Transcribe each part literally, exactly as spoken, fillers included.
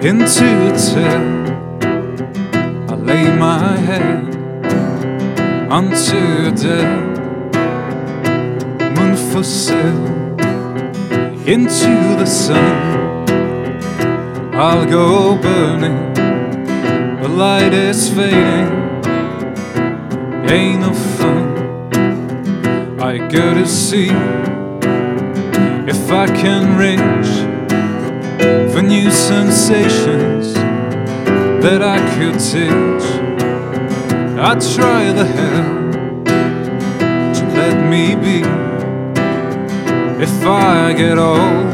into a tale. I lay my head onto a dead moon for sale. Into the sun I'll go burning. The light is fading, ain't no fun. I go to see if I can reach for new sensations that I could teach. I try the hell to let me be. If I get old,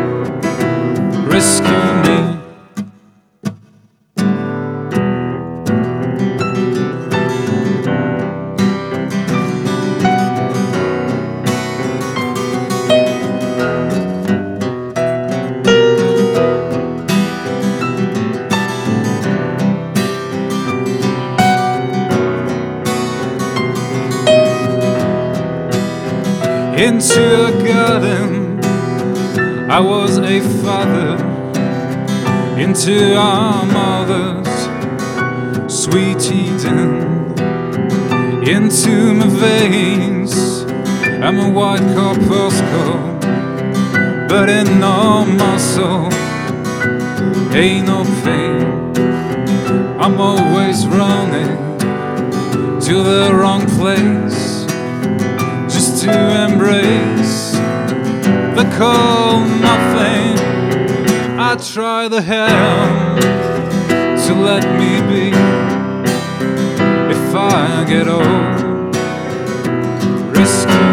rescue me. Into a garden, I was a father. Into our mother's sweet Eden. Into my veins, I'm a white corpuscle, but in no muscle, ain't no pain. I'm always running to the wrong place, to embrace the cold nothing. I try the hell to let me be. If I get old, rescue